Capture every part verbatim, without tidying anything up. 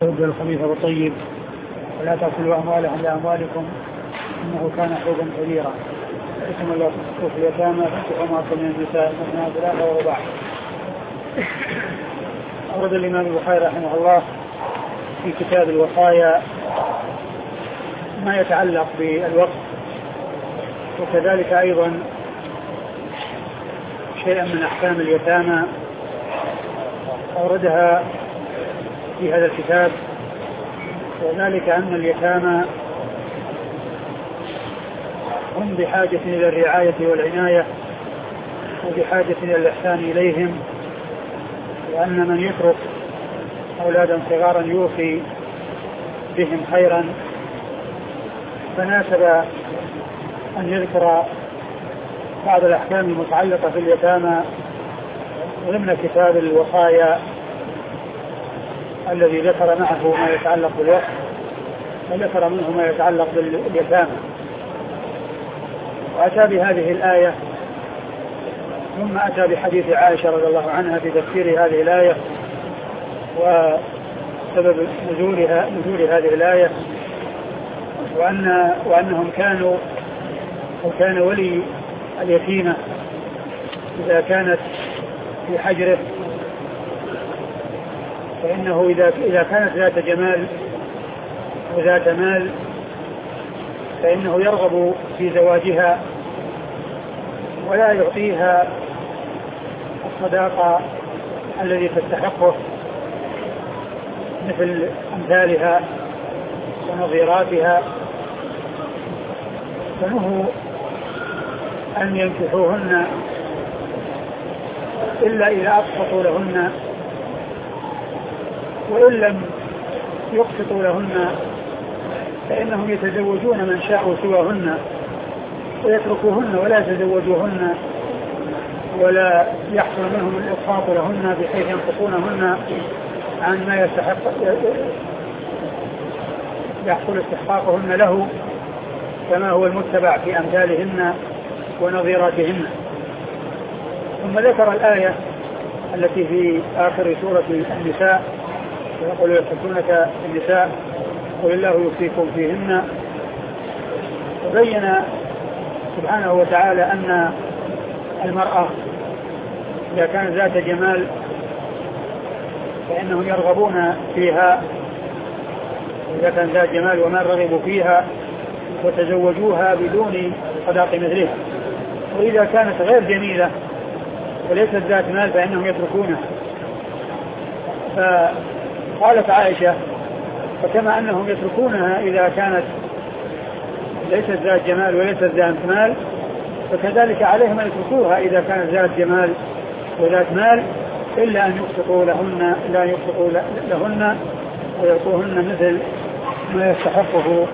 يبدأ الخبيث والطيب ولا تأكلوا أموالهم لأموالكم إنه كان حوبا كبيرا. اسم الله في اليتامى فانكحوا ما أطلب من النساء مثنى ثلاثة ورباع. أورد الإمام البخاري رحمه الله في كتاب الوصايا ما يتعلق بالوقت، وكذلك أيضا شيئا من أحكام اليتامى أوردها في هذا الكتاب، وذلك أن اليتامى هم بحاجة إلى الرعاية والعناية وبحاجة إلى الإحسان إليهم، وأن من يترك أولادا صغارا يوصي بهم خيرا. فناسب أن يذكر بعض الأحكام المتعلقة في اليتامى ضمن كتاب الوصايا الذي ذكر معه ما يتعلق بالوقت، وذكر منه ما يتعلق باليتامى، وأتى بهذه الآية ثم أتى بحديث عائشة رضي الله عنها في تفسير هذه الآية وسبب نزولها نزول هذه الآية، وأن وأنهم كانوا وكان ولي اليتيمة إذا كانت في حجره فإنه إذا إذا كانت ذات جمال وذات مال فإنه يرغب في زواجها ولا يعطيها الصداقة الذي تستحقه مثل أمثالها ونظيراتها، فنهوا أن ينكحوهن إلا إذا أقسطوا لهن، وإن لم يقسطوا لهن فإنهم يتزوجون من شاءوا سواهن ويتركوهن ولا يتزوجوهن ولا يحصل منهم الإقساط لهن بحيث ينقصونهن عن ما يستحق يحصل استحقاقهن له كما هو المتبع في أمثالهن ونظيراتهن. ثم ذكر الآية التي في آخر سورة النساء يقول يستفتونك النساء قل الله يفتيكم فيهن، وبين سبحانه وتعالى أن المرأة إذا كانت ذات جمال فإنهم يرغبون فيها، إذا كانت ذات جمال وما رغبوا فيها وتزوجوها بدون صداق مثلها، وإذا كانت غير جميلة وليست ذات مال فإنهم يتركونها. فقالت عائشة فكما أنهم يتركونها إذا كانت ليست ذات جمال وليست ذات مال فكذلك عليهم أن يتركوها إذا كانت ذات جمال وذات مال إلا أن يقسطوا لهن لا يقسطوا لهن ويعطوهن مثل ما يستحقه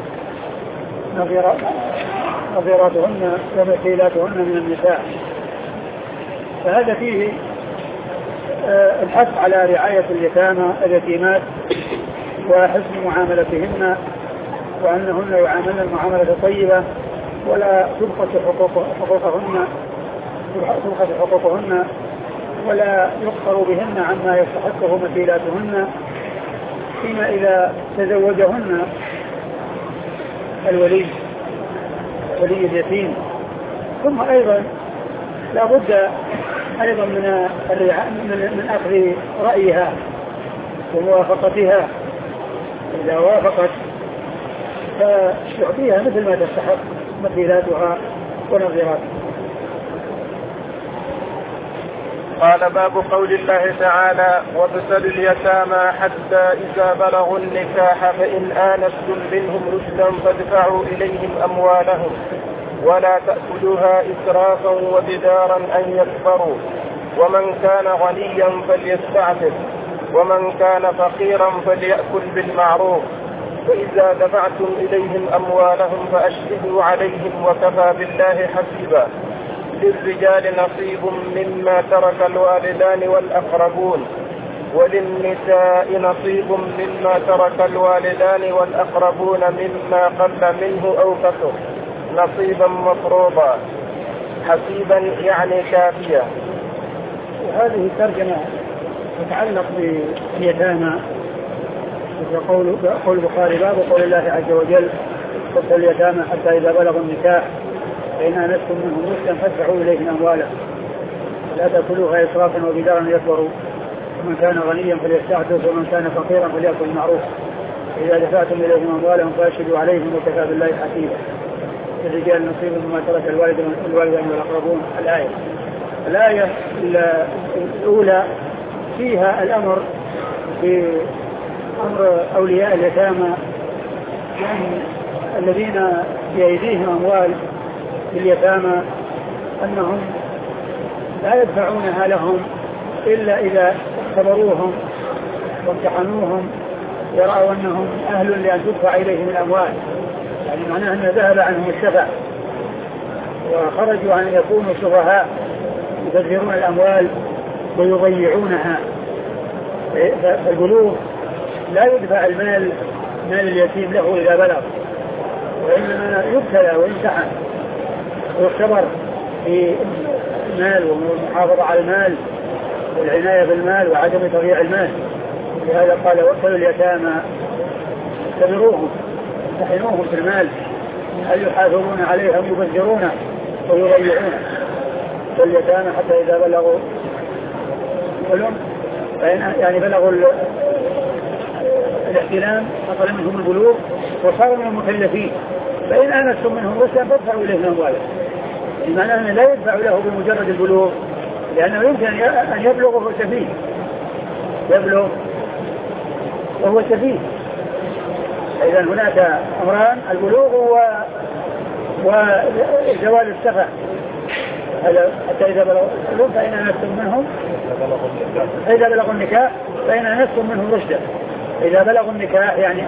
نظيراتهن ومثيلاتهن من النساء. فهذا فيه الحث على رعاية اليتامى اليتيمات وحسن معاملتهن، وأنهن يعاملن المعاملة الطيبة ولا تبخس حقوقهن تبخس حقوقهن ولا يقصر بهن عما يستحقه مثيلاتهن فيما إذا تزوجهن الولي ولي اليتيم. ثم أيضا لا بد أيضا من من أخذ رأيها وموافقتها، إذا وافقت فيعطيها مثل ما تستحق مثيلاتها ونظيراتها. قال باب قول الله تعالى وابتلوا اليتامى حتى إذا بلغوا النكاح فإن آنستم منهم رشدا فادفعوا إليهم أموالهم ولا تأكلوها إسرافا وبدارا أن يكبروا ومن كان غنيا فليستعفف ومن كان فقيرا فليأكل بالمعروف فإذا دفعتم إليهم أموالهم فأشهدوا عليهم وكفى بالله حسيبا. للرجال نصيب مما ترك الوالدان والأقربون وللنساء نصيب مما ترك الوالدان والأقربون مما قل منه أو كثر نصيبا مفروضا حسيبا يعني كافيا. وهذه الترجمة تتعلق باليتامى يقول قول البخاري باب قول الله عز وجل وابتلوا اليتامى حتى إذا بلغوا النكاح فإن آنستم منهم رشدا فادفعوا إليهم أموالهم لا تأكلوها إسرافا وبدارا يكبروا ومن كان غنيا فليستعفف ومن كان فقيرا فليأكل بالمعروف إذا دفعتم إليهم أموالهم فأشهدوا عليهم وكفى بالله حسيبا الرجال نصيب مما ترك الوالدان والأقربون. الآية الآية الأولى فيها الأمر بأمر أولياء اليتامى يعني الذين بأيديهم أموال لليتامى أنهم لا يدفعونها لهم إلا إذا اختبروهم وامتحنوهم ورأوا أنهم أهل لأن تدفع إليهم الأموال يعني معناه أن ذهب عنهم الشفع وخرجوا عن أن يكونوا سفهاء يبذرون الأموال ويضيعونها. فالبلوغ لا يدفع المال مال اليتيم له إذا بلغ وإنما يبتلى ويمتحن ويختبر في المال والمحافظة على المال والعناية بالمال وعدم تضييع المال. لهذا قال وابتلوا اليتامى اختبروهم امتحنوهم في المال هل يحافظون عليهم يبذرون ويضيعون. فاليتامى حتى إذا بلغوا الحلم يعني بلغوا الاحتلام حصل منهم البلوغ وصاروا من المكلفين فإن آنستم منهم رشدا فادفعوا إليهم أموالهم. بمعنى أنه لا يدفع له بمجرد البلوغ لأنه يمكن أن يبلغ وهو سفيه يبلغ وهو سفيه. إذا هناك أمران البلوغ وزوال السفه حتى إذا بلغوا فإن آنستم منهم إذا بلغوا النكاح فإن آنستم منهم رشدا. إذا بلغوا النكاح يعني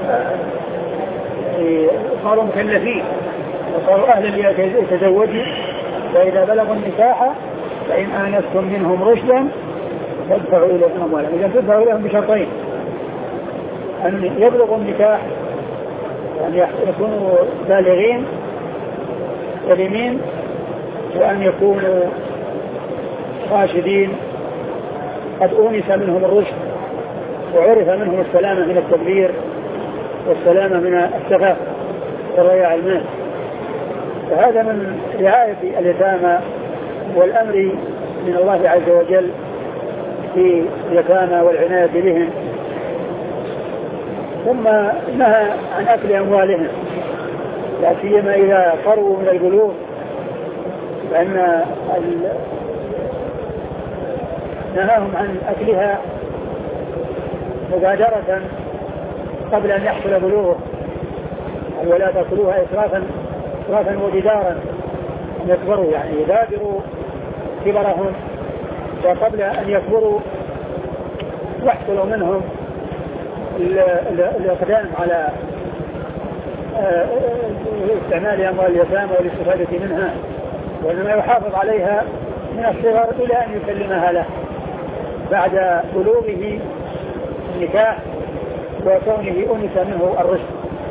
صاروا مكلفين وصاروا أهلا ليتزوجوا فإذا بلغوا النكاح فإن آنستم منهم رشدا فادفعوا إليهم أموالهم. إذا تدفعوا إليهم بشرطين أن يبلغوا النكاح يعني يكونوا بالغين سليمين وأن يكونوا راشدين قد أونس منهم الرشد وعرف منهم السلامة من التبذير والسلامة من السفه وضياع المال. فهذا من رعاية اليتامى والأمر من الله عز وجل في اليتامى والعناية بهم. ثم نهى عن أكل أموالهم لا سيما إذا قربوا من البلوغ فإن نهاهم عن أكلها مبادرة قبل أن يحصل بلوغه ولا تأكلوها إسرافا إسرافا وجدارا أن يكبروا يعني يبادروا كبرهم وقبل أن يكبروا يحصل منهم الإقدام على استعمال أموال اليتامى والاستفادة منها وإنما يحافظ عليها من الصغر إلى أن يسلمها له بعد بلوغه النكاح وكونه أنس منه الرشد.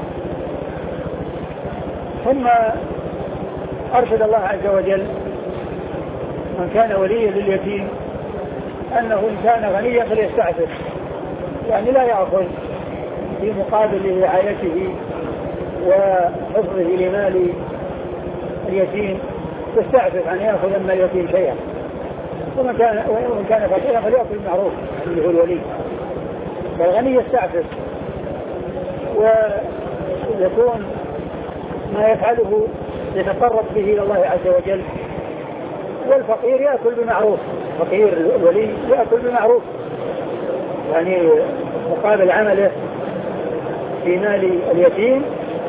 ثم أرشد الله عز وجل من كان وليا لليتيم أنه إن كان غنيا فليستعفف يعني لا يأخذ في مقابل رعايته وحفظه لمال اليتيم يستعفف عن يأخذ من اليتيم شيئا ومن كان وإن كان فقيرا فليأكل بالمعروف اللي هو الولي. فالغني يستعفف ويكون ما يفعله يتقرب به إلى الله عز وجل والفقير يأكل بمعروف فقير الولي يأكل بمعروف يعني مقابل عمله في مال اليتيم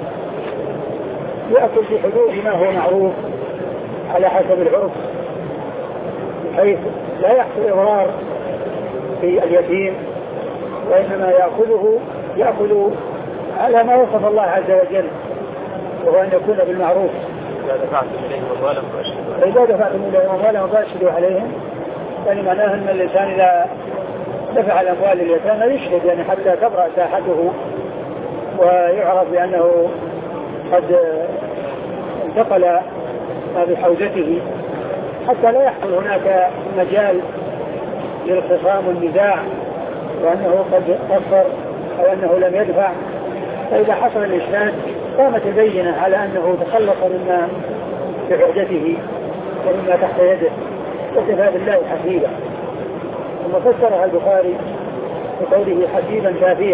يأكل في حدود ما هو معروف على حسب العرف حيث لا يحصل إضرار في اليتيم وإنما يأخذه يأخذ على ما وصف الله عز وجل وهو أن يكون بالمعروف. إذا دفعتم إليهم أموالهم فأشهدوا إذا دفعتم إليهم أموالهم فأشهدوا عليهم يعني معناه أن الإنسان إذا دفع الأموال لليتامى يشهد يعني حتى تبرأ ساحته ويعرف بأنه قد انتقل ما بحوزته حتى لا يحصل هناك مجال للخصام والنزاع وأنه قد قصر أو أنه لم يدفع، فإذا حصل الإشهاد قامت البينة على أنه تخلص مما في عهدته ومما تحت يده، وكفى بالله حسيبا. ثم فسرها البخاري بقوله حسيبا كافيا،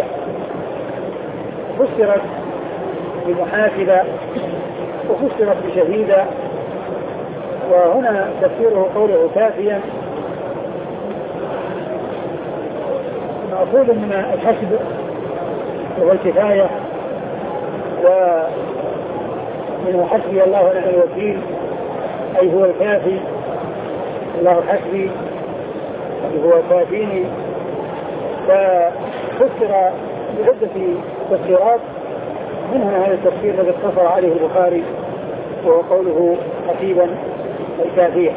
فسرت بمحاسبة وفسرت بشهيدا، وهنا تفسيره قوله كافيا مأخوذ من الحسب وهو الكفاية، ومنه حسبي الله ونعم الوكيل أي هو الكافي، الله حسبي أي هو كافيني. ففسر بعدة تفسيرات، منها هذا التفسير الذي اقتصر عليه البخاري وهو قوله حسيبا الكافية.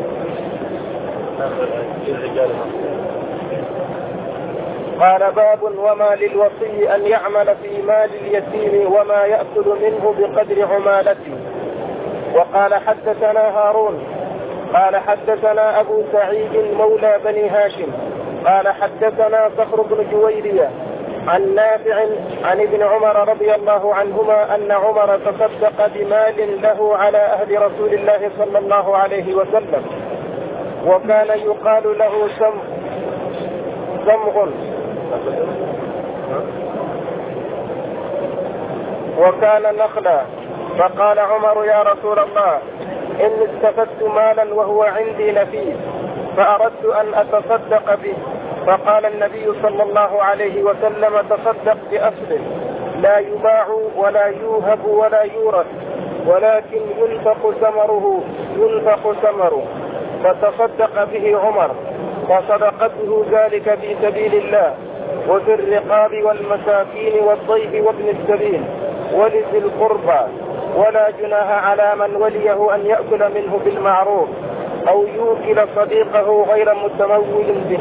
قال باب وما للوصي أن يعمل في مال اليتيم وما يأكل منه بقدر عمالته. وقال حدثنا هارون قال حدثنا أبو سعيد مولى بني هاشم قال حدثنا صخر بن جويرية عن نافع عن ابن عمر رضي الله عنهما أن عمر تصدق بمال له على أهل رسول الله صلى الله عليه وسلم، وكان يقال له سم سمغ، وكان نخلا. فقال عمر يا رسول الله إني استفدت مالا وهو عندي نفيس فأردت أن أتصدق به. فقال النبي صلى الله عليه وسلم تصدق بأصل لا يباع ولا يوهب ولا يورث، ولكن ينفق ثمره ينفق ثمره. فتصدق به عمر، فصدقته ذلك في سبيل الله وفي الرقاب والمساكين والضيف وابن السبيل ولذي القربى، ولا جناح على من وليه أن يأكل منه بالمعروف أو يوكل صديقه غير متمول به.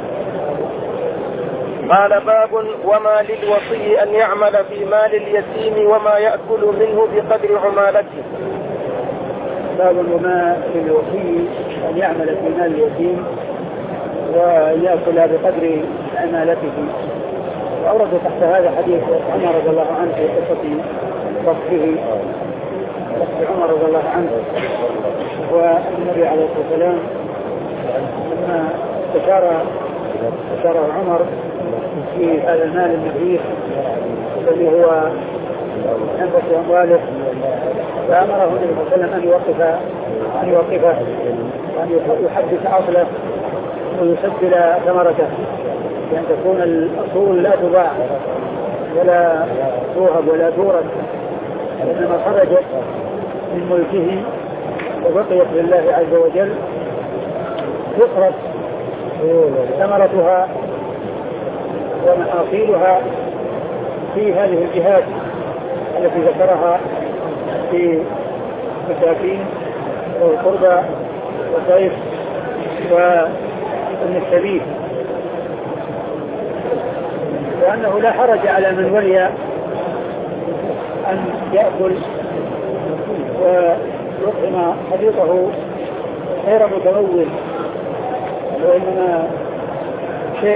قال باب وما للوصي أن يعمل في مال اليتيم وما يأكل منه بقدر عمالته. باب وما للوصي أن يعمل في مال اليتيم ويأكل بقدر عمالته. وأورد تحت هذا حديث عمر رضي الله عنه في قصة وصفه وصف عمر رضي الله عنه، والنبي عليه الصلاة والسلام لما استشار استشار عمر في هذا المال النفيس الذي هو أنفس أمواله، فأمره النبي صلى الله عليه وسلم أن يوقف أن يوقفه وأن يحدث أصله ويسجل ثمرته، بأن تكون الأصول لا تباع ولا توهب ولا تورث، إنما خرجت من ملكه وبقيت لله عز وجل، يخرج ثمرتها ومحاصيلها في هذه الجهات التي ذكرها في مساكين والقربى والضيف وابن السبيل، وأنه لا حرج على من ولي أن يأكل ويطعم حديثه غير متمول، وإنما شيء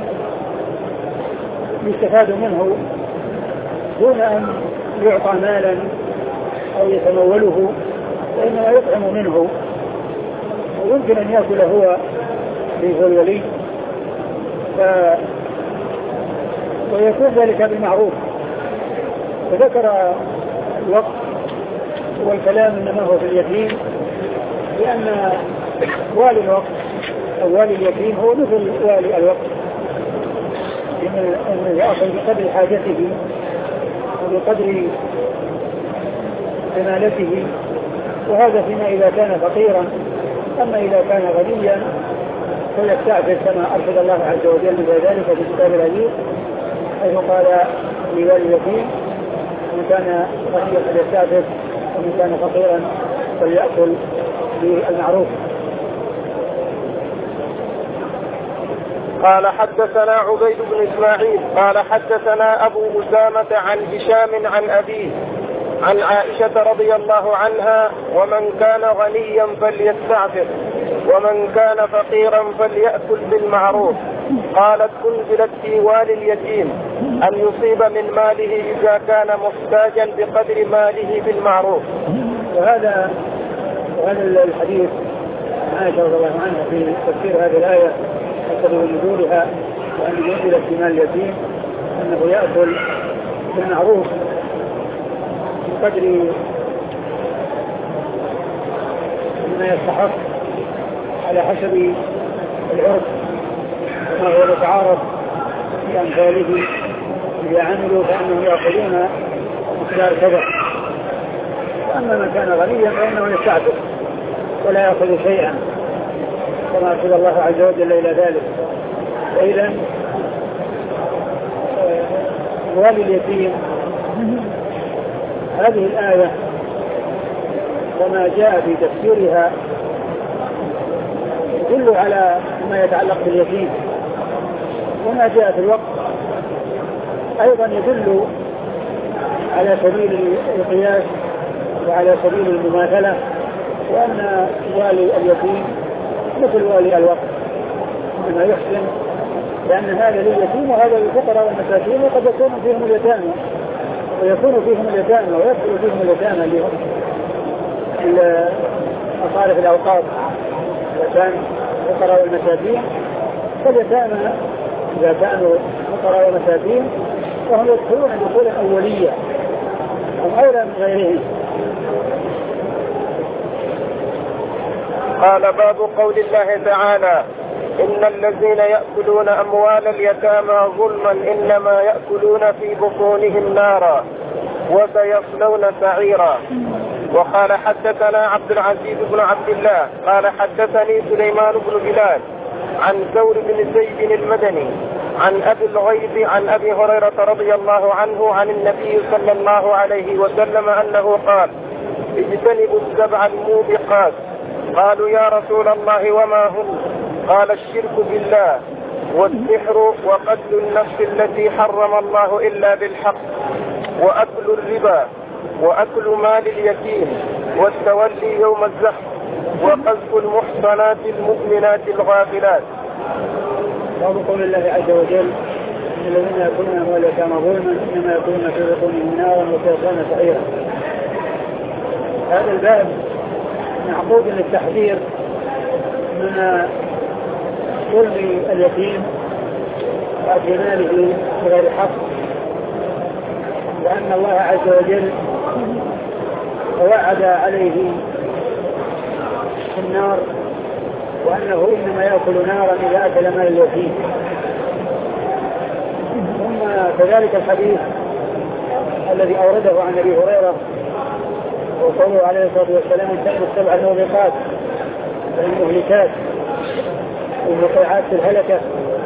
يستفاد منه دون أن يعطى مالا أو يتموله، وإنما يطعم منه، ويمكن أن يأكل هو هو الولي، ف... ويكون ذلك بالمعروف. فذكر الوقت والكلام إنما هو في اليتيم، لأن والي الوقت أو والي اليتيم هو مثل والي الوقت، إنه يأخذ بقدر حاجته وبقدر كمالته، وهذا فيما إذا كان فقيرا. أما إذا كان غنيا فيستعفف كما أرشد الله عز وجل بذلك في كتاب العزيز، حيث قال لوالي اليتيم من كان غنيا فليستعفف ومن كان فقيرا فليأكل بالمعروف. قال حدثنا عبيد بن إسماعيل قال حدثنا أبو أسامة عن هشام عن أبيه عن عائشة رضي الله عنها ومن كان غنيا فليستعفف ومن كان فقيرا فليأكل بالمعروف قالت أنزلت في والي اليتيم أن يصيب من ماله إذا كان محتاجا بقدر ماله بالمعروف. وهذا وهذا الحديث عائشة رضي الله عنها في تفسير هذه الآية وسبب نزولها وأن ينزل في مال اليتيم أنه يأكل بالمعروف بقدر ما يستحق على حسب العرف وما هو يتعارض في أمثاله. إذا عملوا فإنهم يأخذون مقدار كذا، وأما من كان غنيا فإنه يستعفف ولا يأخذ شيئا كما أرشد الله عز وجل إلى ذلك. وإذا والي اليتيم هذه الآية وما جاء في تفسيرها يدل على ما يتعلق باليتيم، وما جاء في الوقت أيضا يدل على سبيل القياس وعلى سبيل المماثلة، وأن والي اليتيم مثل والي الوقت مما يحسن، لأن هذا لليتيم وهذا للفقراء والمساكين، وقد يكون فيهم اليتامى ويكون فيهم اليتامى ويدخل فيهم اليتامى اللي هم مصارف الأوقات وكان فقراء والمساكين. فاليتامى إذا كانوا فقراء والمساكين فهم يدخلون دخولا أولية هم أولى من غيرهم. قال باب قول الله تعالى إن الذين يأكلون أموال اليتامى ظلما إنما يأكلون في بطونهم نارا وسيصلون سعيرا. وقال حدثنا عبد العزيز بن عبد الله قال حدثني سليمان بن بلال عن ثور بن زيد المدني عن أبي الغيث عن أبي هريرة رضي الله عنه عن النبي صلى الله عليه وسلم أنه قال اجتنبوا السبع الموبقات. قالوا يا رسول الله وما هم؟ قال الشرك بالله والسحر وقتل النفس التي حرم الله إلا بالحق وأكل الربا وأكل مال اليتيم والتولي يوم الزحف وقذف المحصنات المؤمنات الغافلات. باب قول الله عز وجل الذين يأكلون أموال اليتامى ظلما إنما يأكلون في بطونهم نارا وسيصلون سعيرا. هذا الباب معقود للتحذير من ظلم اليتيم وأكل ماله بغير حق، وأن الله عز وجل وعد عليه في النار، وأنه إنما يأكل نارا إذا أكل مال اليتيم. ثم كذلك الحديث الذي أورده عن أبي هريرة وقوله عليه الصلاة والسلام اجتنبوا السبع الموبقات والمهلكات والموقعات في الهلكة،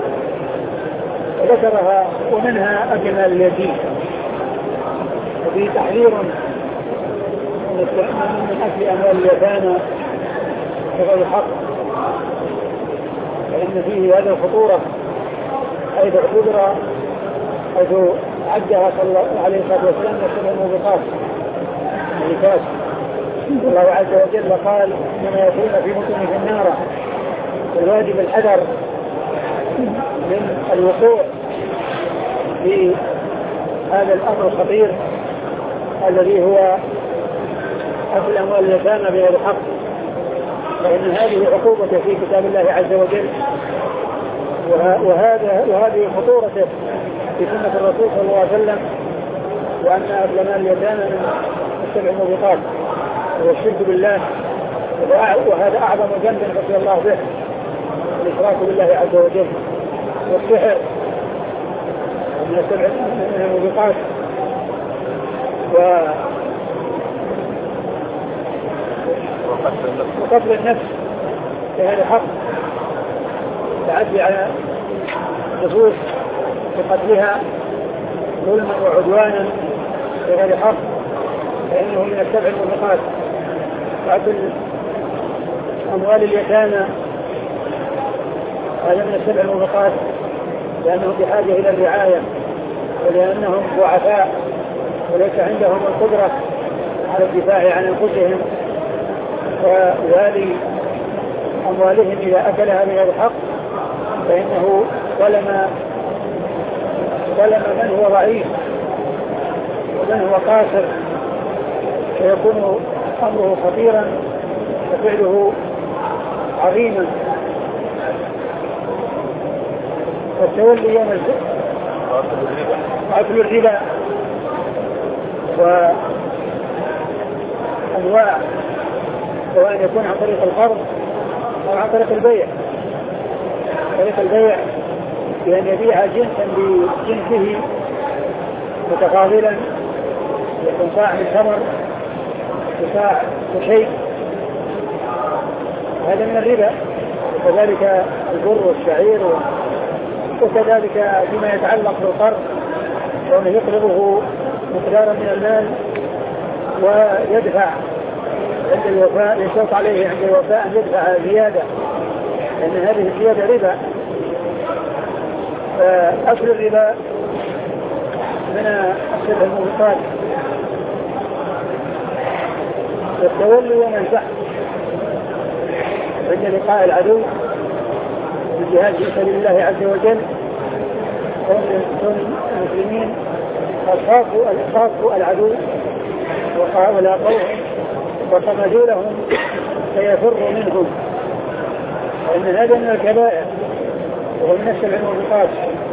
وذكرها ومنها أكل مال اليتيم. وفيه تحذير من أكل أموال اليتامى بغير حق، فإن فيه هذه الخطورة حيث اعتبر حيث عدها صلى الله عليه وسلم السبع الموبقات المهلكات. الله عز وجل قال إنما يأكلون في بطونهم النار، والواجب الحذر من الوقوع في هذا الأمر الخطير الذي هو أكل أموال اليتامى بغير حق، فإن هذه عقوبة في كتاب الله عز وجل، وهذا وهذه خطورته في سنة الرسول صلى الله عليه وسلم، وأن أكل مال اليتامى من السبع الموبقات هو الشرك بالله، وهذا أعظم ذنب رضي الله به الإشراك بالله عز وجل، والسحر من السبع الموبقات، و وقتل النفس بهذا الحق، تعدي على النصوص بقتلها ظلما وعدوانا بغير حق، فإنه من السبع الموبقات. وأكل أموال اليتامى هذا من السبع الموبقات، لأنهم بحاجة إلى الرعاية، ولأنهم ضعفاء وليس عندهم القدرة على الدفاع عن أنفسهم، ووالي أموالهم إذا أكلها بغير حق فإنه ظلم ظلم من هو ضعيف ومن هو قاصر فيكون أمره خطيرا وفعله عظيما. والتولي يوم الزحف وأكل الربا وأنواع، سواء يكون عن طريق القرض أو عن طريق البيع. طريق البيع بأن يبيع جنسا بجنسه متفاضلا، يكون صاع من تمر وصاع وشيء، هذا من الربا. وكذلك البر والشعير، وكذلك فيما يتعلق بالقرض وأنه يقرضه مقدارا من المال ويدفع عند الوفاء، يشوط عليه عند الوفاء أن يدفع زيادة، لأن هذه الزيادة ربا. فأكل الربا من أكل الموبقات. والتولي ومن تحت عند لقاء العدو بالجهاد في سبيل الله عز وجل، كون المسلمين خافوا العدو ولاقوهم وصمدوا لهم فيفروا منهم، وإن هذا من الكبائر وهو من نفس الموبقات.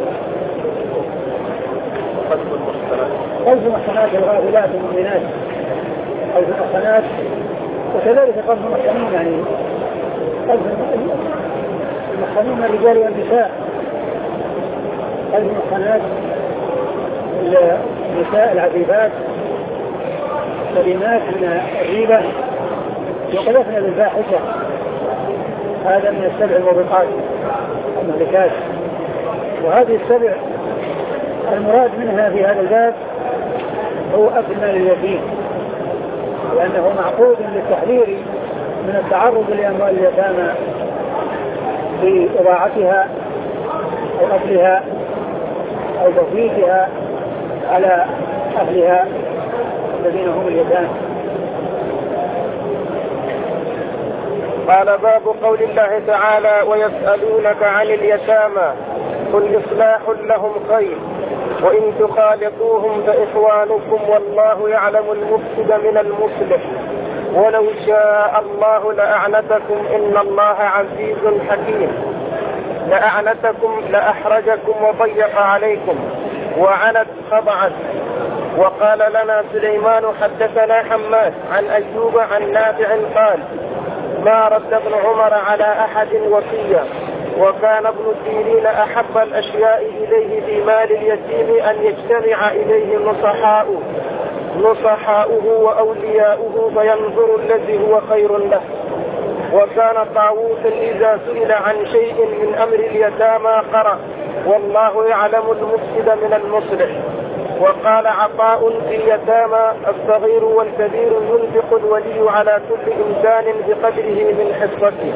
قذف المحصنات الغافلات المؤمنات، قذف المحصنات، وكذلك قذف المحصنين، يعني قذف المحصنين من الرجال والنساء. قذف المحصنات النساء العفيفات السليمات من الريبة وقذفنا بالفاحشة، هذا من السبع الموبقات المهلكات. وهذه السبع المراد منها في هذا الباب هو أكل مال اليتيم، لأنه معقود للتحذير من التعرض لأموال اليتامى بإضاعتها أو أكلها أو تفويتها على أهلها الذين هم اليتامى. قال باب قول الله تعالى ويسألونك عن اليتامى قل إصلاح لهم خير وإن تخالطوهم فإخوانكم والله يعلم المفسد من المصلح ولو شاء الله لأعنتكم إن الله عزيز حكيم. لأعنتكم لأحرجكم وضيق عليكم وعنت خضعت. وقال لنا سليمان حدثنا حماد عن أيوب عن نافع قال ما رد ابن عمر على أحد وصية، وكان ابن سيرين أحب الأشياء إليه في مال اليتيم أن يجتمع إليه نصحاؤه نصحاؤه وأولياؤه فينظر الذي هو خير له. وكان طاووس إذا سئل عن شيء من أمر اليتامى قرأ والله يعلم المفسد من المصلح. وقال عطاء في اليتامى الصغير والكبير ينفق الولي على كل إنسان بقدره من حصته.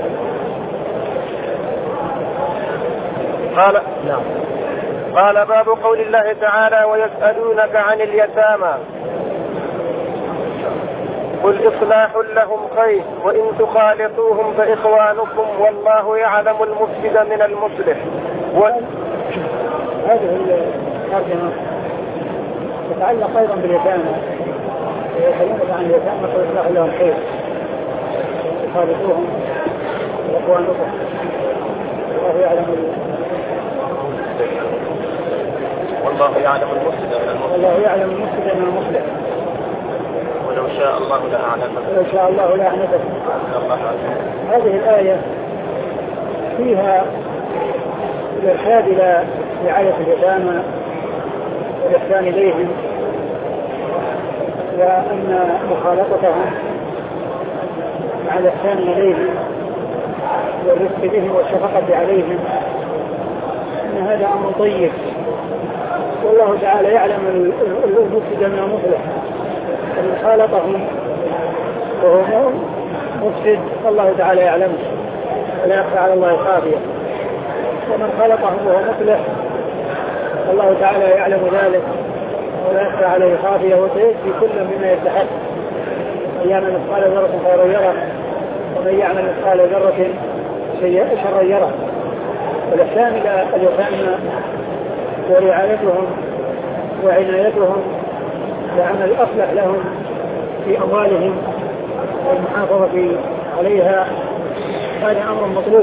قال نعم. قال باب قول الله تعالى ويسألونك عن اليتامى قل إصلاح لهم خير وإن تخالطوهم فإخوانكم والله يعلم المفسد من المصلح. و... هذه الترجمة تتعلق أيضا باليتامى، يسألونك عن اليتامى قل إصلاح لهم خير تخالطوهم وإخوانكم والله يعلم والله يعلم المفسد من المصلح والله يعلم المفسد من المصلح ولو شاء الله لأعنتكم ولو شاء الله لأعنتكم. هذه الآية فيها الإرشاد إلى رعاية اليتامى والإحسان إليهم، وأن مخالطتهم مع الإحسان إليهم والرفق بهم والشفقة عليهم أن هذا أمر طيب، والله تعالى يعلم المفسد من المصلح. ومن خالطهم وهو مفسد الله تعالى يعلمه ولا يخفى على الله خافية، ومن خالطهم وهو مصلح الله تعالى يعلم ذلك ولا يخفى عليه خافية، وسيجزي كل بما يستحق. من يعمل مثقال ذرة خيرا يره ومن يعمل مثقال ذرة شرا يره. والإحسان إلى اليتامى ورعايتهم وعنايتهم وعمل الأصلح لهم في أموالهم والمحافظة عليها، هذا أمر مطلوب.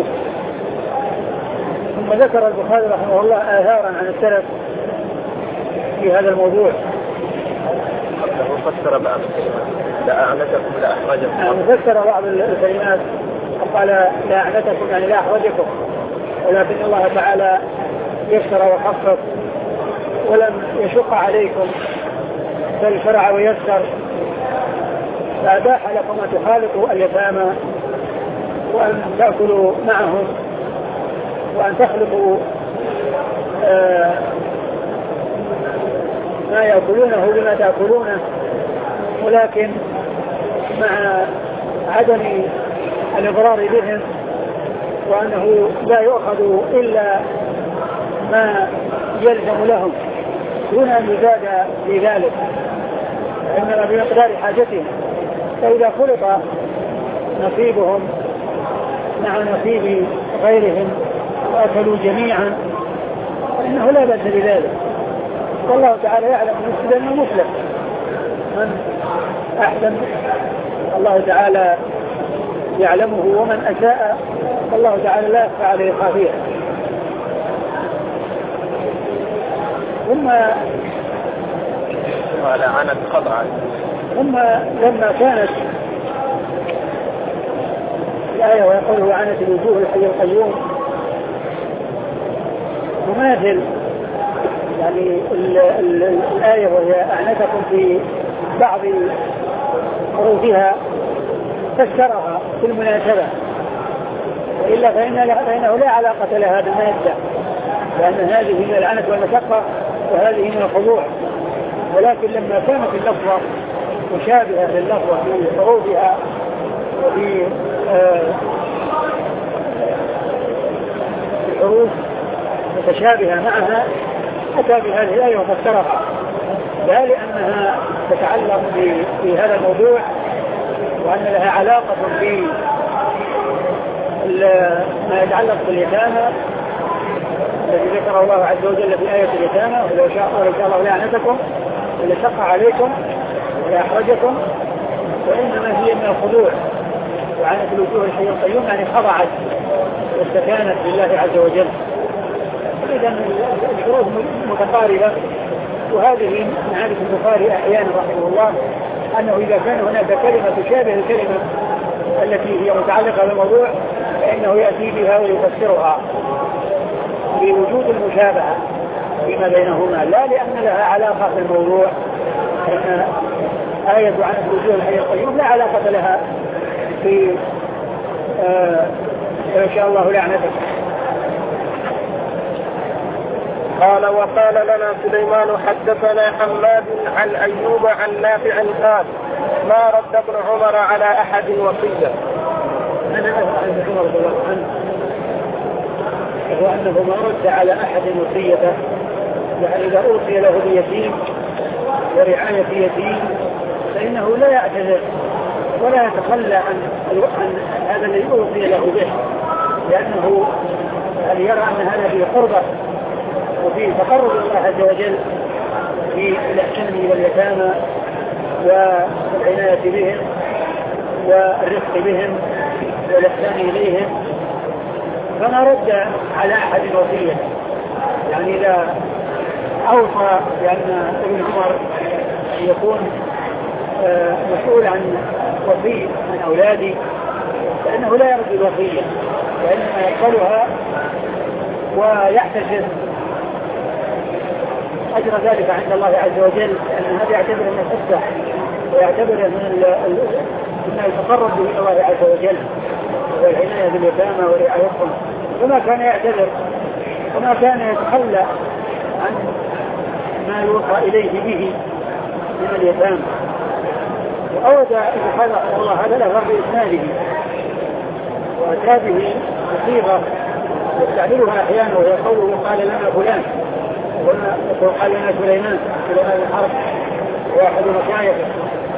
ثم ذكر البخاري رحمه الله آثارا عن السلف في هذا الموضوع. فسر بعض لا أعنتكم لا أحرجكم. يعني فسر بعض الكلمات قال لا أعنتكم يعني لا أحرجكم، ولكن الله تعالى يسر وخفف ولم يشق عليكم بل شرع ويسر، فأباح لكم أن تخالطوا اليتامى وأن تأكلوا معهم وأن تخلطوا آه ما يأكلونه بما تأكلونه، ولكن مع عدم الإضرار بهم، وأنه لا يؤخذ إلا ما يلزم لهم دون أن يزاد في ذلك، إنما بمقدار حاجتهم. فإذا خلط نصيبهم مع نصيب غيرهم وأكلوا جميعا فإنه لا بأس بذلك، والله تعالى يعلم المفسد من المصلح، من أحسن الله تعالى يعلمه، ومن أساء الله تعالى لا يخفى عليه خافية. ثم وعلى عنت خضعا ثم لما كانت الآية ويقول عنت الوجوه الحي القيوم مماثل يعني ال ال الآية وهي أعنتكم في بعض حروفها فسرها في المناسبة، وإلا فإنه لا علاقة لها بالمادة، لأن هذه من العنت والمشقة وهذه من الخضوع، ولكن لما كانت اللفظة مشابهة لللفظة في حروفها وفي الحروف متشابهة معها أتى بهذه الآية وفسرها، لا لأنها تتعلق في هذا الموضوع وأن لها علاقة بما يتعلق باليتامى الذي ذكر الله عز وجل في آية اليتامى، ولو شاء الله لأعنتكم ولشق عليكم ولأحرجكم، وإنما هي من الخضوع وعنت الوجوه الحي القيوم يعني خضعت واستكانت لله عز وجل. إذن الحروف متقاربة، وهذه من عادة البخاري أحيانا رحمه الله أنه إذا كان هناك كلمة تشابه الكلمة التي هي متعلقة بالموضوع فإنه يأتي بها ويفسرها بوجود المشابهة فيما بينهما، لا لأن لها علاقة في الموضوع، لأن آية عنت الوجوه الحي القيوم لا علاقة لها في آه إن شاء الله لعنتك. قال وقال لنا سليمان حدثنا حماد عن أيوب عن نافع قال ما رد ابن عمر على أحد وصية. أنا أسمع ابن عمر رضي الله عنه هو أنه ما رد على أحد وصيته، يعني إذا أوصي له بيتيم ورعاية يتيم فإنه لا يعتذر ولا يتخلى عن هذا الذي أوصي له به، لأنه يرى أن هذا فيه قربة وفي تقرب الله عز وجل في الإحسان إلى اليتامى والعناية بهم والرفق بهم والإحسان إليهم، فما رد على أحد وصية. يعني إذا أوصى بأن ابن عمر يكون مسؤول عن وصي من أولاده فإنه لا يرد الوصية، وإنما يقبلها ويحتسب أجر ذلك عند الله عز وجل، لأن هذا يعتبر من الحسة ويعتبر من التقرب إلى الله عز وجل والعناية باليتامى ورعايتهم، فما كان يعتذر وما كان يتخلى عن ما يوصى إليه به من اليتامى. وأود إذا الله هذا له في إسناده وأتى به بصيغة يستعملها أحيانا وهي قوله قال لنا فلان وقال لنا سليمان سليمان الحرب واحد مشايخه،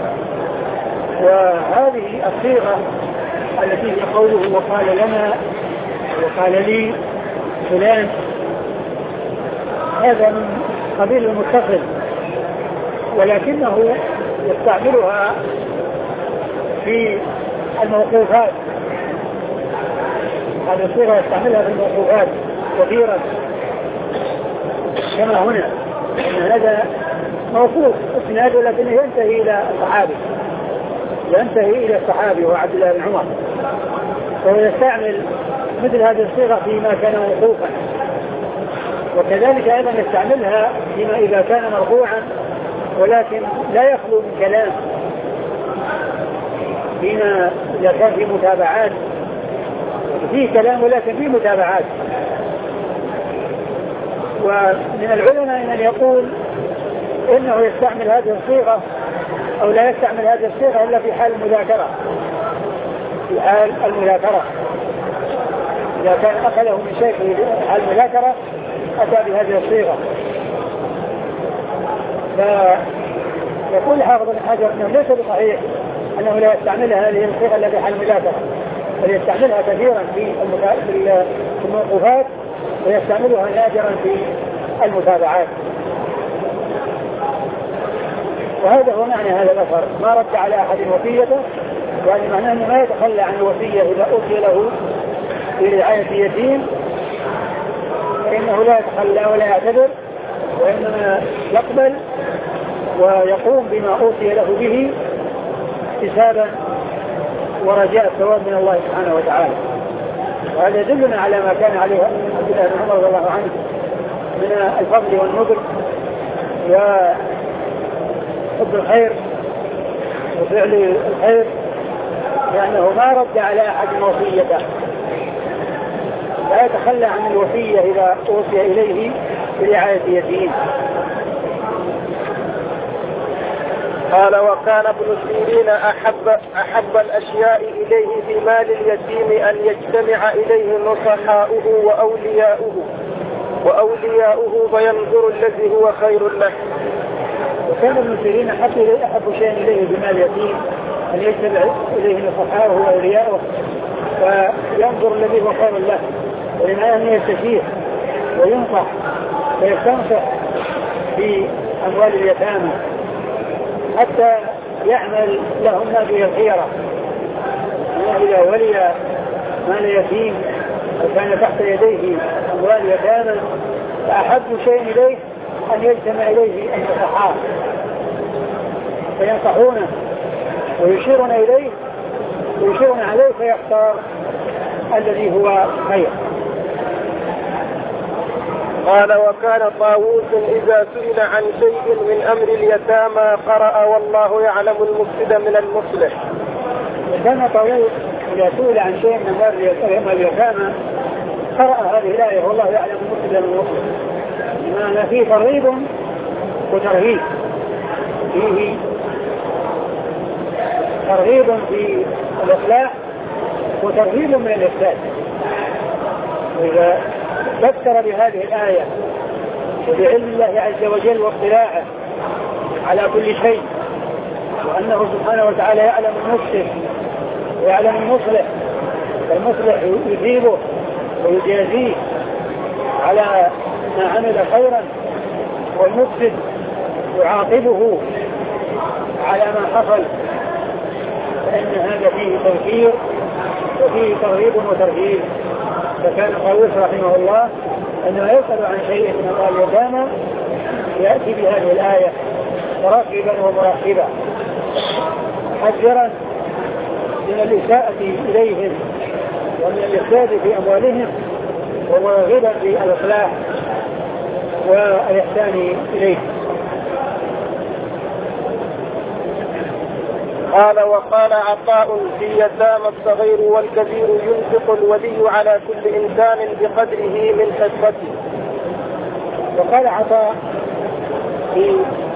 وهذه الصيغة التي هي قوله وقال لنا وقال لي فلان هذا من قبيل المتصل، ولكنه يستعملها في الموقوفات. هذه الصيغة يستعملها في الموقوفات كثيرا كما هنا، إن هذا موقوف اسناد ولكنه ينتهي إلى الصحابي، ينتهي إلى الصحابي وهو عبد الله بن عمر، فهو يستعمل مثل هذه الصيغة فيما كان موقوفا، وكذلك أيضا يستعملها فيما إذا كان مرفوعا ولكن لا يخلو من كلام، فيما إذا كان في متابعات فيه كلام ولكن فيه متابعات. ومن العلماء من يقول إنه يستعمل هذه الصيغة أو لا يستعمل هذه الصيغة إلا في حال المذاكرة، في حال المذاكرة إذا كان أخذه من شيء في حال المذاكرة أتى بهذه الصيغة. فيقول حافظ بن حجر أنه ليس بصحيح أنه لا يستعملها هذه الصيغة إلا في حال المذاكرة، بل يستعملها كثيرا في الموقوفات ويستعملها نادرا في المتابعات. وهذا هو معنى هذا الأثر، ما رد على أحد وصيته، يعني معناه أنه ما يتخلى عن الوصية إذا أوصي له في رعاية يتيم، فإنه لا يتخلى ولا يعتذر، وإنما يقبل ويقوم بما أوصي له به احتسابا ورجاء الثواب من الله سبحانه وتعالى. وهذا يدلنا على ما كان عليه عبد الله بن عمر رضي الله عنه من الفضل والنذر وحب الخير وفعل الخير، لأنه ما رد على أحد وصيته، لا يتخلى عن الوصية إذا أوصي إليه برعاية يتيم. قال: وكان ابن سيرين أحب, أحب الأشياء إليه في مال اليتيم أن يجتمع إليه نصحاؤه وأولياؤه وأولياؤه فينظر الذي هو خير له. وكان ابن سيرين أحب شيء إليه بمال اليتيم أن يجتمع إليه نصحاؤه وأولياؤه فينظر الذي هو خير له، ولما أن يستشير وينصح ويستنصح في أموال اليتامى حتى يعمل لهم ما به الخيرة. إذا ولي مال يتيم وكان تحت يديه أموال يتامى فأحب شيء إليه أن يجتمع إليه النصحاء فينصحونه ويشيرون إليه ويشيرون عليه فيختار الذي هو خير. قال: وكان طاووس إذا سئل عن شيء من أمر اليتامى قرأ والله يعلم المفسد من المصلح. وكان طاووس إذا سئل عن شيء من أمر اليتامى قرأ هذه الآية والله يعلم المفسد من المصلح، لأن فيه ترغيب وترهيب، فيه ترغيب في الإصلاح وترهيب من الإفساد. وإذا فسر بهذه الآية وبعلم الله عز وجل واطلاعه على كل شيء، وأنه سبحانه وتعالى يعلم المفسد ويعلم المصلح، فالمصلح يثيبه ويجازيه على ما عمل خيرا، والمفسد يعاقبه على ما حصل، فإن هذا فيه تذكير وفيه ترغيب وترهيب. فكان طاووس رحمه الله أنه يسأل عن شيء من أموال اليتامى يأتي بهذه الآية مراقبا ومراقبا محذرا من الإساءة إليهم ومن الإفساد في أموالهم ومرغبا في الإصلاح والإحسان إليهم. قال: وقال عطاء: في يتامى الصغير والكبير ينفق الولي على كل إنسان بقدره من حصته. وقال عطاء: في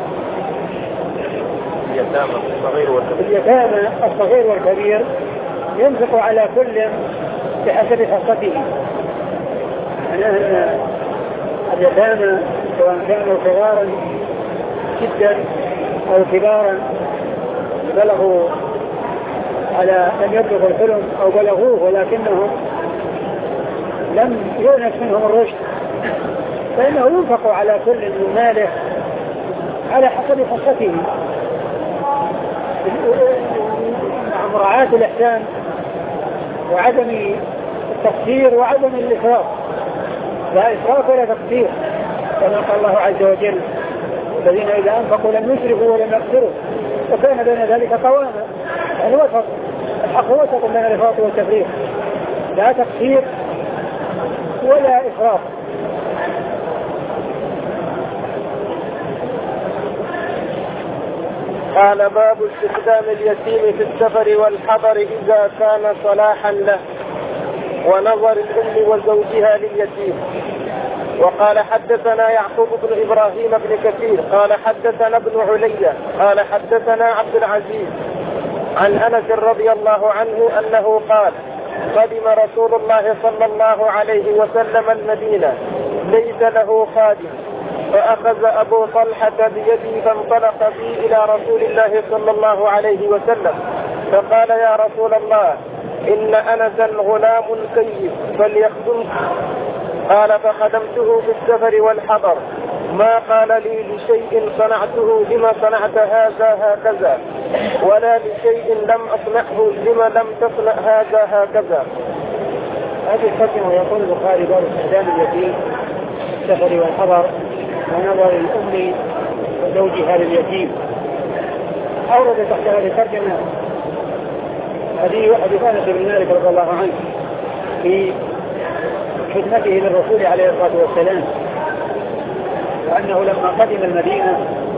اليتامى الصغير والكبير اليتامى الصغير والكبير ينفق على كل بحسب حصته، يعني أن اليتامى سواء كانوا صغارا جدا أو كبارا بلغوا على أن يبلغوا الحلم أو بلغوه ولكنهم لم يؤنس منهم الرشد فإنه ينفق على كل من ماله على حسب حصته مع مراعاة الإحسان وعدم التقصير وعدم الإسراف، لا إسراف ولا تقصير، كما قال الله عز وجل الذين إذا أنفقوا لم يسرفوا ولم يقصروا وكان بين ذلك قواما، يعني وسط، الحق وسط بين الإفراط والتفريط، لا تقصير ولا إسراف. قال باب استخدام اليتيم في السفر والحضر إذا كان صلاحا له ونظر الأم وزوجها لليتيم. وقال حدثنا يعقوب بن إبراهيم بن كثير قال حدثنا ابن عليا قال حدثنا عبد العزيز عن أنس رضي الله عنه أنه قال قدم رسول الله صلى الله عليه وسلم المدينة ليس له خادم فأخذ أبو طلحة بيدي فانطلق بي إلى رسول الله صلى الله عليه وسلم فقال يا رسول الله إن أنسا غلام كيف فليخدمك. قال فخدمته في السفر والحضر ما قال لي لشيء صنعته لما صنعت هذا هكذا ولا لشيء لم أصنعه لما لم تصنع هذا هكذا. هذه الحكمة يقول البخاري باب استخدام اليتيم في السفر والحضر ونظر الأم وزوجها لليتيم. أورد تحت هذه الترجمة هذه حديث أنس بن مالك رضي الله عنه في خدمته للرسول عليه الصلاة والسلام، وأنه لما قدم المدينة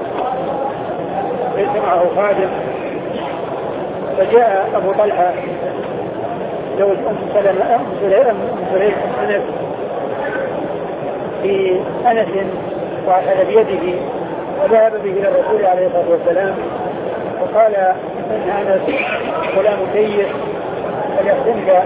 ليس معه خادم فجاء أبو طلحة زوج أم سلمة أم سليم أنس في أنس وأخذ بيده وذهب به إلى الرسول عليه الصلاة والسلام وقال إن أنس غلام كيس فليخدمك،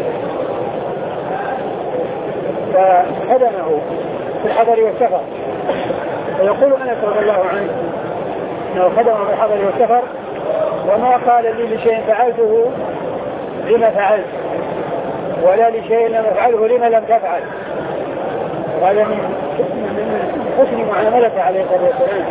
فخدمه في الحضر والسفر. ويقول أنس رضي الله عنه أنه خدمه في الحضر والسفر وما قال لي لشيء فعلته لما فعلت ولا لشيء لم أفعله لما لم تفعل. وهذا من حسن معاملته عليه الصلاة والسلام،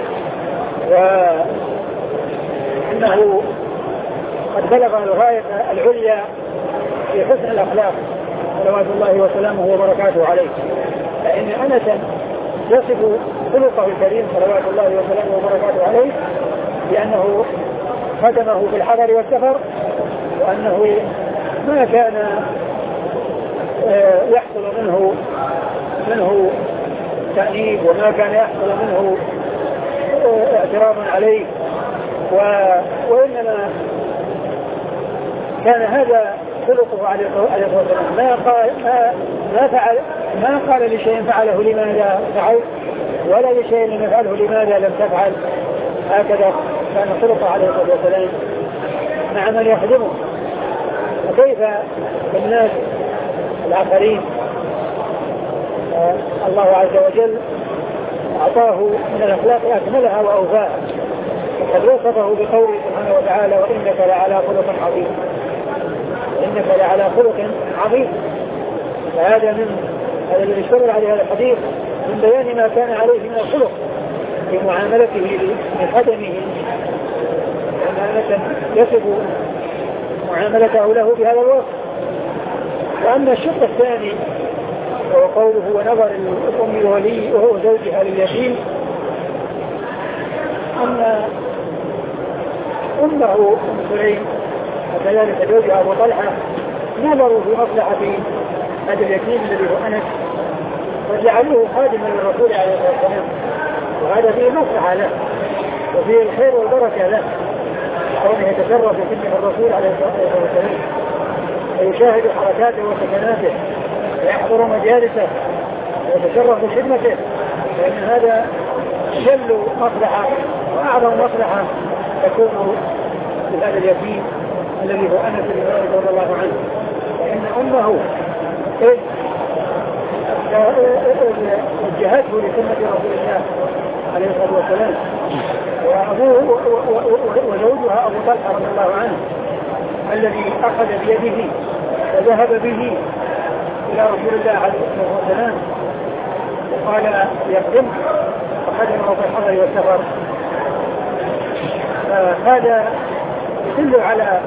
وإنه قد بلغ الغاية العليا في حسن الأخلاق صلوات الله وسلامه وبركاته عليه، فإن أنسا يصف خلقه الكريم صلوات الله وسلامه وبركاته عليه بأنه خدمه في الحضر والسفر، وأنه ما كان يحصل منه منه تأنيب وما كان يحصل منه اعتراض عليه، وإنما كان هذا خلقه عليه الصلاة والسلام، ما قال ما ما فعل ما قال لشيء فعله لماذا فعل ولا لشيء لم يفعله لماذا لم تفعل. هكذا كان خلقه عليه الصلاة والسلام مع من يخدمه. وكيف بالناس الآخرين آه الله عز وجل أعطاه من الأخلاق أكملها وأوفاها، وقد وصفه بقوله سبحانه وتعالى وإنك لعلى خلق عظيم، إنك لعلى خلق عظيم. فهذا من هذا الذي اشتمل عليه هذا الحديث من بيان ما كان عليه من الخلق في معاملته لخدمه، لأن يصف معاملته له بهذا الوصف. وأما الشق الثاني وهو قوله ونظر الأم الولي وهو زوجها لليتيم، أن أمه أم سليم وكذلك زوجها أبو طلحة نظروا في مصلحة هذا اليتيم الذي هو أنس وجعلوه خادما للرسول عليه الصلاة والسلام، وهذا فيه مصلحة له وفيه الخير والبركة له، كونه يتصرف في خدمة الرسول عليه الصلاة والسلام ويشاهد حركاته وسكناته ويحضر مجالسه ويتصرف بخدمته، لأن هذا جل مصلحة وأعظم مصلحة تكون لهذا اليتيم الذي هو أنس بن مالك رضي الله عنه. وإن أمه إذ وجهته لسنة رسول الله عليه الصلاة والسلام، وأبوه وزوجها أبو طلحة رضي الله عنه الذي أخذ بيده وذهب به إلى رسول الله عليه الصلاة والسلام وقال يقدم وقدمه في الحضر والسفر. فهذا يدل على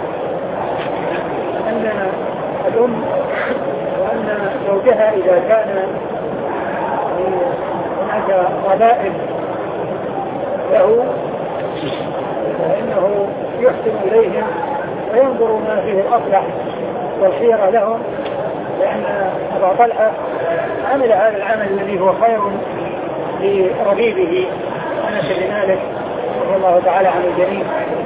أن الأم وأن زوجها إذا كان هناك ربائب له فإنه يحسن إليهم وينظر ما فيه الأصلح والخير لهم، لأن أبا طلحة عمل هذا العمل الذي هو خير لربيبه أنس بن مالك رضي الله تعالى عن الجميع.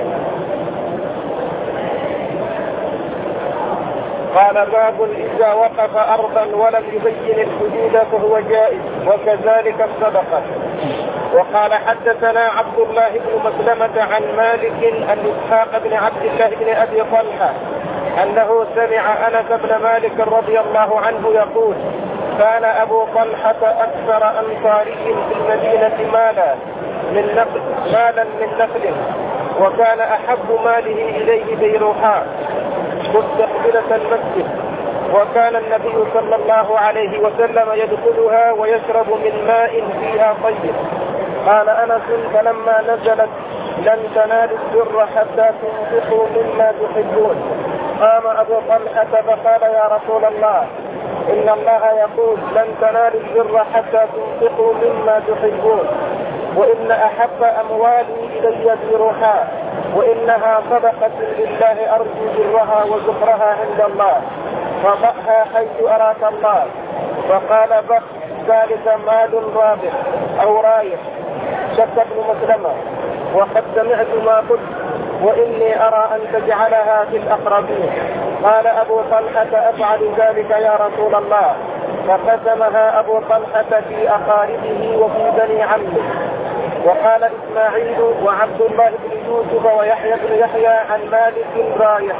قال باب إذا وقف أرضا ولم يبين الحدود فهو جائز وكذلك الصدقة. وقال حدثنا عبد الله بن مسلمة عن مالك عن إسحاق بن عبد الله بن أبي طلحة أنه سمع أنس بن مالك رضي الله عنه يقول كان أبو طلحة أكثر أنصاري في المدينة مالا من نقل مالا من نقل وكان أحب ماله إليه بيروحاء مستقبلة المسجد، وكان النبي صلى الله عليه وسلم يدخلها ويشرب من ماء فيها طيب. قال أنس فلما نزلت لن تنالوا البر حتى تنفقوا مما تحبون قام أبو طلحة فقال يا رسول الله إن الله يقول لن تنالوا البر حتى تنفقوا مما تحبون وإن أحب أموالي إلي بروحاء وإنها صدقة لله أرجو برها وزخرها عند الله فضعها حيث أراك الله. فقال بخ ذلك مال رابح أو رايح. شك ابن مسلمة وقد سمعت ما قلت وإني أرى أن تجعلها في الأقربين. قال أبو طلحة أفعل ذلك يا رسول الله. فقسمها أبو طلحة في أقاربه وفي بني عمه. وقال إسماعيل وعبد الله بن يوسف ويحيى بن يحيى عن مالك رايح.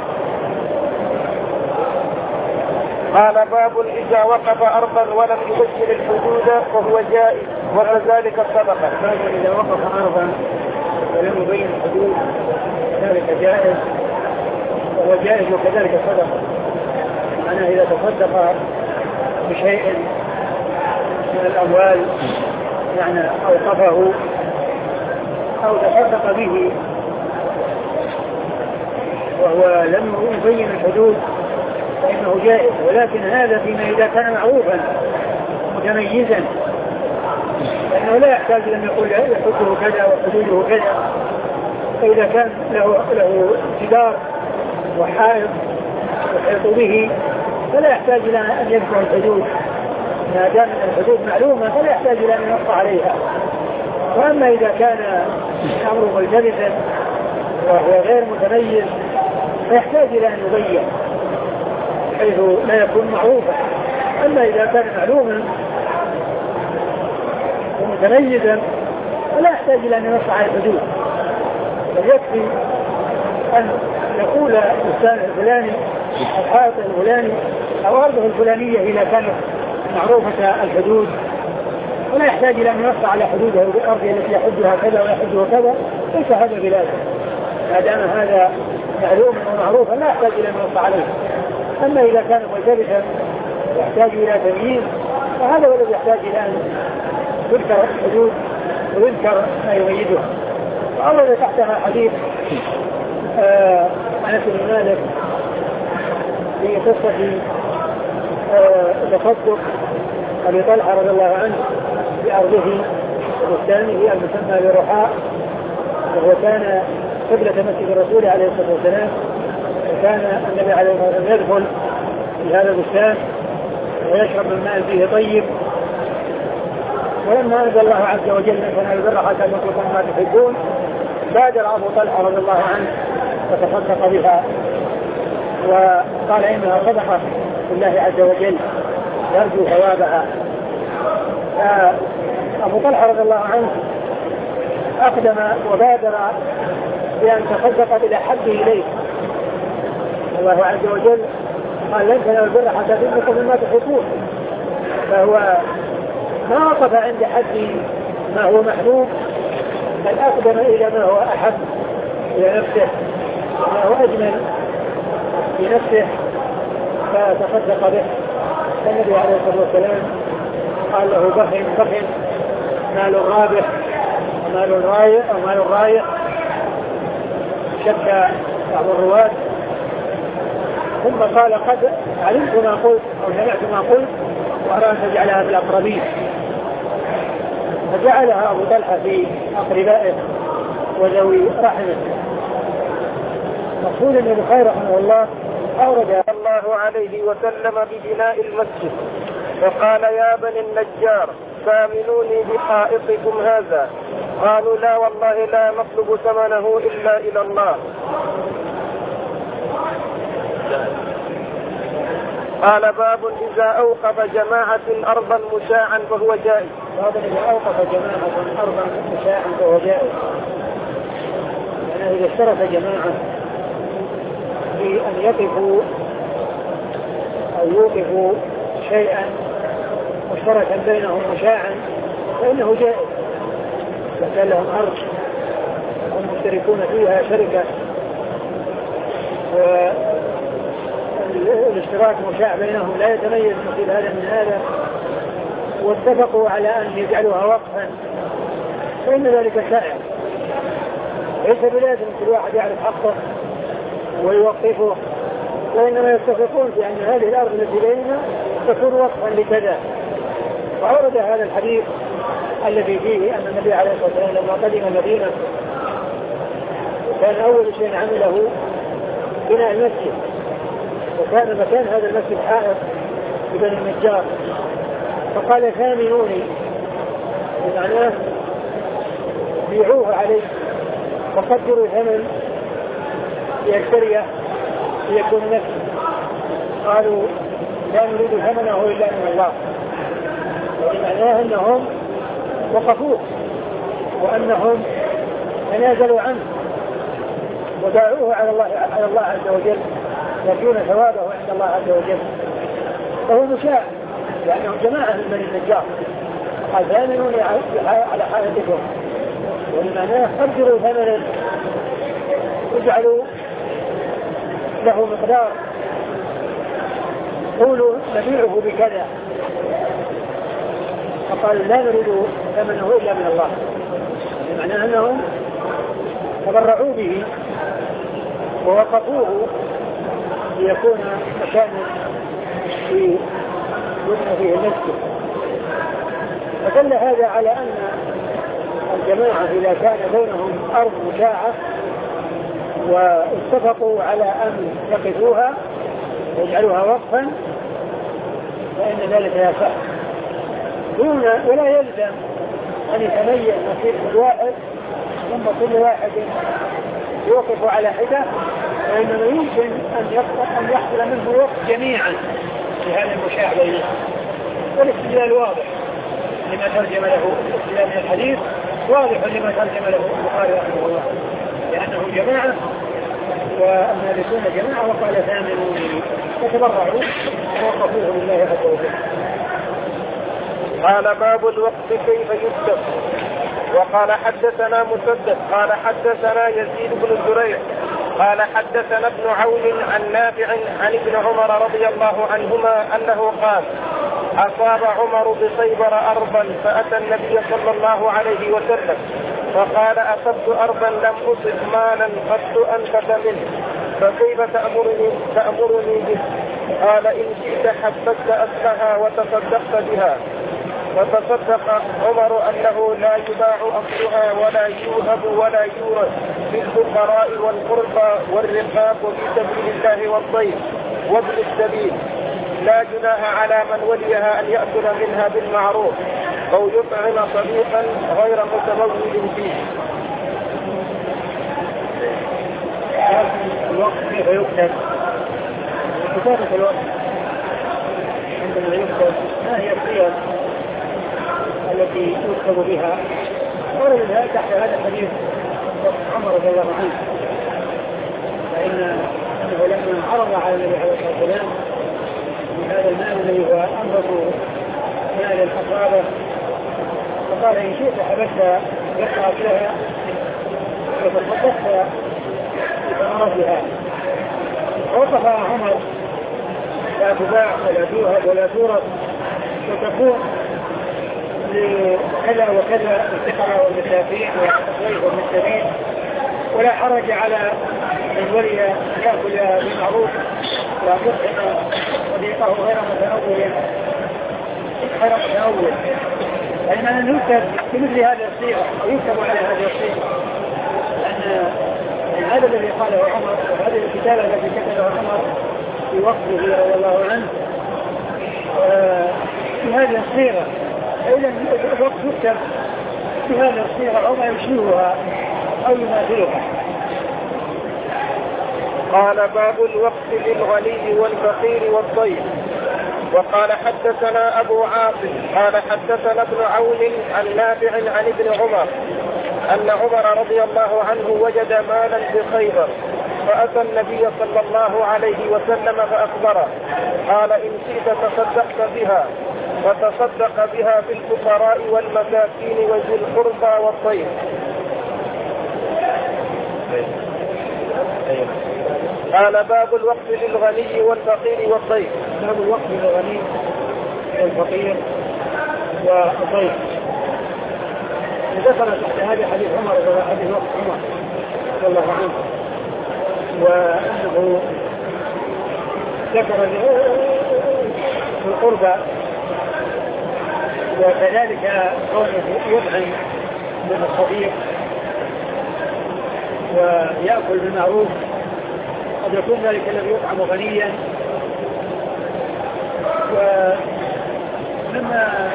قال باب إذا وقف أرضا ولم يبين الحدود فهو جائز وكذلك الصدقة. باب إذا وقف أرضا ولم يبين الحدود ذلك جائز وهو جائز وكذلك الصدقة. أنا إذا تصدق بشيء من الأموال يعني أوقفه أو تصدق به وهو لم يبين الحدود فإنه جائز، ولكن هذا فيما إذا كان معروفا متميزا لأنه لا يحتاج أن يقول يحده كذا وحدوده كذا. فإذا كان له له جدار وحائط يحيط به فلا يحتاج إلى أن يذكر الحدود، ما دام الحدود معلومة فلا يحتاج إلى أن ينص عليها. وأما إذا كان أمره ملتبسا وهو غير متميز فيحتاج إلى أن يبين حيث لا يكون معروفا. أما إذا كان معلوما ومتميزا فلا يحتاج إلى أن ينص على الحدود، بل يكفي أن يقول الإنسان الفلاني الحائط الفلاني أو أرضه الفلانية إذا كانت معروفة الحدود، ولا يحتاج إلى أن ينص على حدوده والأرض التي يحدها كذا ويحدها كذا، ليس هذا بلازم ما دام هذا معلوم ومعروفا لا يحتاج إلى أن ينص عليه. أما إذا كان ملتبسا يحتاج إلى تمييز فهذا هو الذي يحتاج إلى أن تذكر الحدود ويذكر ما يميزه. وأولا تحتها حديث آه أنس بن مالك في قصة آه تصدق أبي طلحة رضي الله عنه بأرضه وبستانه المسمى بروحاء، وهو كان قبلة مسجد الرسول عليه الصلاة والسلام، وكان النبي عليه الصلاة والسلام يدخل في هذا البستان ويشرب من ماء فيه طيب. ولما أنزل الله عز وجل من تنالوا البر حتى تنفقوا ما تحبون بادر أبو طلحة رضي الله عنه فتصدق بها وقال إنها صدقة لله عز وجل يرجو ثوابها. أبو طلحة رضي الله عنه أقدم وبادر بأن تصدق بالأحب إليه. الله عز وجل قال لن تنالوا البر حتى تنفقوا مما تحبون، فهو ما وقف عند حد ما هو محبوب بل أقدم إلى ما هو أحب إلى نفسه وما هو أجمل في نفسه فتصدق به. النبي عليه الصلاة والسلام قال له بخل بخل مال الرابح ومال الرايح ومال الرايح، شك بعض الرواة، ثم قال قد علمت ما قلت أو سمعت ما قلت وأرى أن تجعلها في الأقربين، فجعلها أبو طلحة في أقربائه وذوي رحمه. مقصود أن البخاري رحمه الله أورد الله عليه وسلم ببناء المسجد، فقال يا بني النجار سامنوني بحائطكم هذا، قالوا لا والله لا نطلب ثمنه إلا إلى الله. قال باب إذا أوقف جماعة أرضا مشاعا فهو جائز. باب إذا أوقف جماعة أرضا مشاعا فهو جائز، يعني إذا اشترط جماعة في أن يقفوا أو يوقفوا شيئا مشتركا بينهم مشاعا فإنه جائز، فكان لهم أرض هم مشتركون فيها شركة والاشتراك مشاع بينهم لا يتميز مثل هذا من هذا، واتفقوا على أن يجعلوها وقفا، فإن ذلك سائع، ليس بلازم كل واحد يعرف حقه ويوقفه، وإنما يتفقون في أن هذه الأرض التي بيننا تكون وقفا لكذا. وأورد هذا الحديث الذي فيه أن النبي عليه الصلاة والسلام لما قدم المدينة كان أول شيء عمله بناء المسجد، وكان مكان هذا المسجد حائط ببني النجار، فقال ثامنوني، بمعناه بيعوه عليه وقدروا ثمن ليشتريه ليكون مسجد. قالوا لا نريد ثمنه إلا من الله، ومعناه أنهم وقفوه وأنهم تنازلوا عنه وباعوه على الله على الله عز وجل يكون ثوابه عند الله عز وجل، فهو مشاع لأنهم جماعة من بني النجار. قال ثامنوني على حالتكم، ومعناه قدروا ثمنا اجعلوا له مقدار، قولوا نبيعه بكذا، فقال لا نريد ثمنه إلا من الله، بمعنى أنهم تبرعوا به ووقفوه ليكون مكانا في يبنى فيه المسجد. فدل هذا على أن الجماعة إذا كان بينهم أرض مشاعة واتفقوا على أن يقفوها ويجعلوها وقفا فإن ذلك يصح، دون ولا يلزم أن يتميز نصيب كل واحد ثم كل واحد يوقف على حدة، وإنما يمكن أن أن يحصل منه وقف جميعا في هذا المشاع بينهم. والاستدلال واضح لما ترجم له الاستدلال من الحديث، واضح لما ترجم له البخاري رحمه الله، لأنه جماعة والمالكون جماعة، وقال ثامنوني فتبرعوا ووقفوه لله عز وجل. قال باب الوقف كيف يكتب. وقال حدثنا مسدد قال حدثنا يزيد بن زريع قال حدثنا ابن عون عن نافع عن ابن عمر رضي الله عنهما أنه قال أصاب عمر بخيبر أرضا فأتى النبي صلى الله عليه وسلم فقال أصبت أرضا لم أصب مالا قد أنفت منه فكيف تأمرني, تأمرني به؟ قال إن شئت حبست أصلها وتصدقت بها. وتصدق عمر أنه لا يباع أصلها ولا يوهب ولا يورث للفقراء والقربى والرقاب وفي سبيل الله والضيف وابن السبيل، لا جناح على من وليها أن يأكل منها بالمعروف أو يطعم صديقا غير متمول فيه. الوقت كيف يكتب؟ كتابة الوقت عندما يكتب ما هي الصيغ التي يكتب بها؟ ورد تحت هذا الحديث عمر رضي الله عنه، فإن أنه لما عرض على النبي عليه الصلاة والسلام من هذا المال الذي هو أنبط مال الحصابة فقال إن شئت حبست يقرأ لها وتصدقت بثمرتها. ووقف عمر لا تباع ولا توهب ولا تورث وتكون لكذا وكذا الفقراء والمساكين والضيف والمسلمين، ولا حرج على من ولي يأكل بالمعروف ويطعم صديقه غير متنول غير متنول فإننا نكتب بمثل هذا الصيغة أو يكتب على هذه الصيغة، لأن هذا الذي قاله عمر وهذه الكتابة التي كتبها عمر في وقته رضي الله عنه في هذه الصيغة، فإذا الوقت يكتب في هذه الصيغة أو ما يشبهها أو يماثلها. قال باب الوقت للغني والفقير والضيف. وقال حدثنا أبو عاصم قال حدثنا ابن عون عن نافع عن ابن عمر أن عمر رضي الله عنه وجد مالا بخيبر فأتى النبي صلى الله عليه وسلم فأخبره قال إن شئت تصدقت بها، فتصدق بها في الفقراء والمساكين وذي القربى والضيف. قال باب الوقت للغني والفقير والضيف. باب الوقت للغني والفقير والضيف. ذكر هذا حديث عمر وحديث وقت عمر رضي الله عنه، وأنه ذكر في القربى وكذلك قوله يطعم من الصديق ويأكل بالمعروف، قد يكون ذلك الذي يطعم غنيا. ومما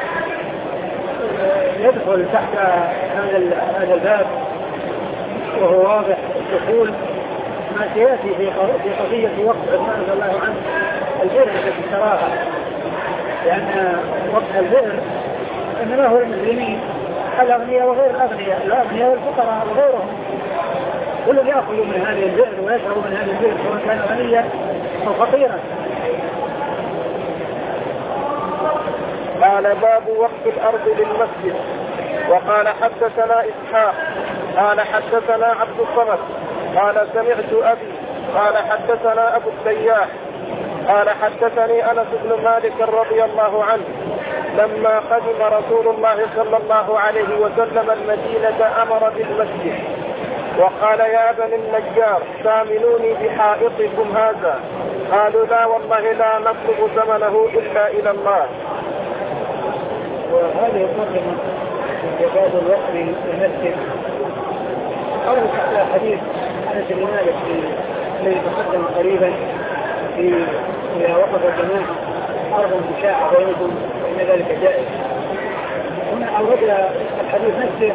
يدخل تحت هذا الباب وهو واضح الدخول ما سيأتي في قضية وقت عثمان رضي الله عنه البئر التي اشتراها، لأن وقت البئر إنما هو المسلمين الأغنياء وغير الأغنياء، الأغنياء والفقراء وغيرهم، كل يأخذ من هذه البئر ويشرب من هذه البئر سواء كان غنيا أو فقيرا. قال باب وقت الأرض للمسجد. وقال حدثنا إسحاق قال حدثنا عبد الصمد قال سمعت أبي قال حدثنا أبو السياح قال حدثني أنس بن مالك رضي الله عنه لما قدم رسول الله صلى الله عليه وسلم المدينة أمر بالمسجد وقال يا بني النجار سامنوني بحائطكم هذا، قالوا لا والله لا نطلب ثمنه إلا إلى الله. وهذه المقدمة في باب الوقت للمسجد قرأت على حديث أنس بن مالك الذي تقدم قريبا في إذا وقف الجماعة أرض مشاعة بينكم فإن ذلك جائز. هنا أورد الحديث نفسه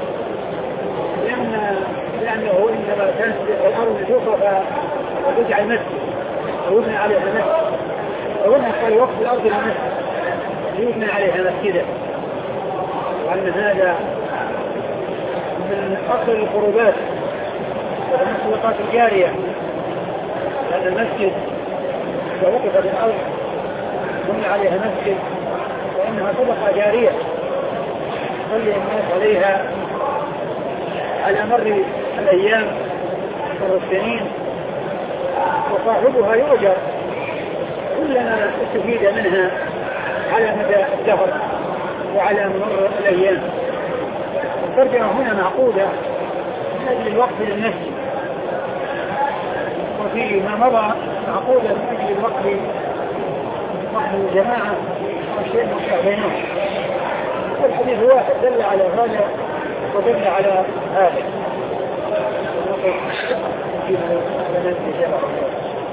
لأن لأنه إنما كانت الأرض توقف وتجعل مسجد ويبنى عليها مسجد، وهنا قال وقت الأرض للمسجد يبنى عليها مسجدا، وأن هذا من أصل القربات ومن الصدقات الجارية، لأن المسجد إذا وقفت الأرض بني عليها مسجد وإنها صدقة جارية يصلي الناس عليها على مر الأيام والسنين، وصاحبها يؤجر كلما استفيد منها على مدى الدهر وعلى مر الأيام. الترجمة هنا معقودة من أجل الوقت للمسجد، وفي ما مضى معقودة من أجل الوقت وقت الجماعة والشيء مشتع بينهم. الحديث واحد دل على هذا ودل على هذا.